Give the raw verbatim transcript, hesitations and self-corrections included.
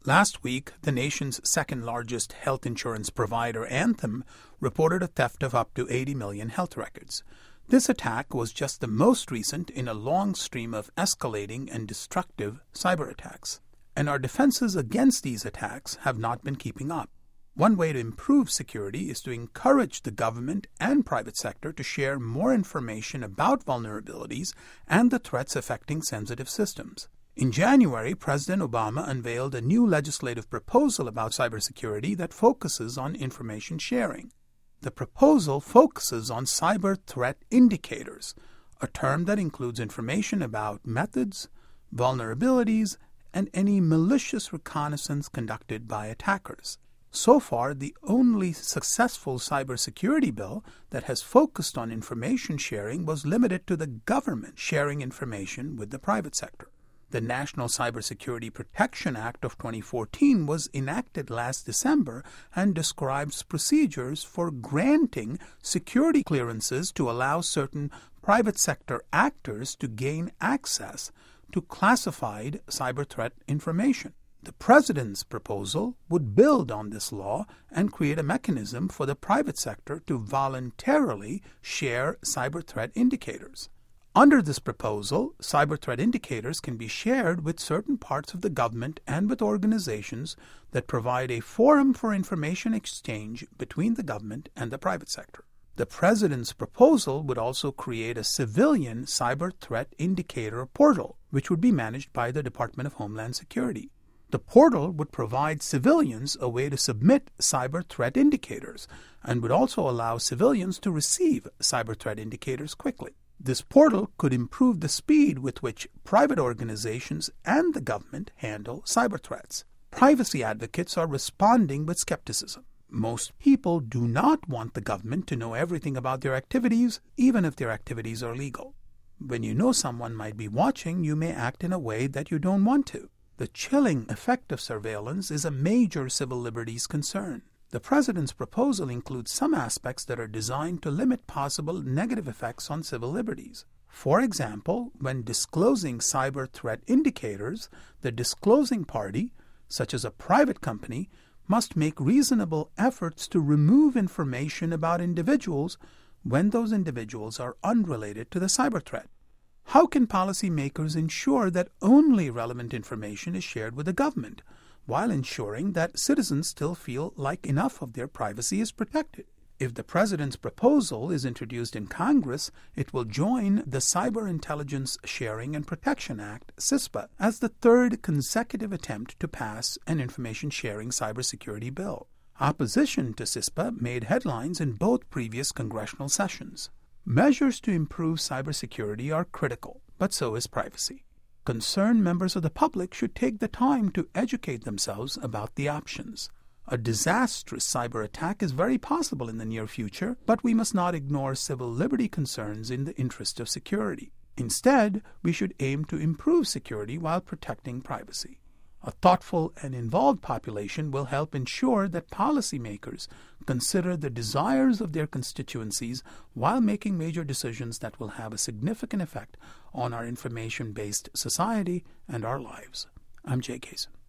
Last week, the nation's second-largest health insurance provider, Anthem, reported a theft of up to eighty million health records. This attack was just the most recent in a long stream of escalating and destructive cyber attacks. And our defenses against these attacks have not been keeping up. One way to improve security is to encourage the government and private sector to share more information about vulnerabilities and the threats affecting sensitive systems. In January, President Obama unveiled a new legislative proposal about cybersecurity that focuses on information sharing. The proposal focuses on cyber threat indicators, a term that includes information about methods, vulnerabilities, and any malicious reconnaissance conducted by attackers. So far, the only successful cybersecurity bill that has focused on information sharing was limited to the government sharing information with the private sector. The National Cybersecurity Protection Act of twenty fourteen was enacted last December and describes procedures for granting security clearances to allow certain private sector actors to gain access to classified cyber threat information. The President's proposal would build on this law and create a mechanism for the private sector to voluntarily share cyber threat indicators. Under this proposal, cyber threat indicators can be shared with certain parts of the government and with organizations that provide a forum for information exchange between the government and the private sector. The President's proposal would also create a civilian cyber threat indicator portal, which would be managed by the Department of Homeland Security. The portal would provide civilians a way to submit cyber threat indicators and would also allow civilians to receive cyber threat indicators quickly. This portal could improve the speed with which private organizations and the government handle cyber threats. Privacy advocates are responding with skepticism. Most people do not want the government to know everything about their activities, even if their activities are legal. When you know someone might be watching, you may act in a way that you don't want to. The chilling effect of surveillance is a major civil liberties concern. The President's proposal includes some aspects that are designed to limit possible negative effects on civil liberties. For example, when disclosing cyber threat indicators, the disclosing party, such as a private company, must make reasonable efforts to remove information about individuals when those individuals are unrelated to the cyber threat. How can policymakers ensure that only relevant information is shared with the government, while ensuring that citizens still feel like enough of their privacy is protected? If the President's proposal is introduced in Congress, it will join the Cyber Intelligence Sharing and Protection Act, CISPA, as the third consecutive attempt to pass an information sharing cybersecurity bill. Opposition to CISPA made headlines in both previous congressional sessions. Measures to improve cybersecurity are critical, but so is privacy. Concerned members of the public should take the time to educate themselves about the options. A disastrous cyber attack is very possible in the near future, but we must not ignore civil liberty concerns in the interest of security. Instead, we should aim to improve security while protecting privacy. A thoughtful and involved population will help ensure that policymakers consider the desires of their constituencies while making major decisions that will have a significant effect on our information-based society and our lives. I'm Jay Kaysen.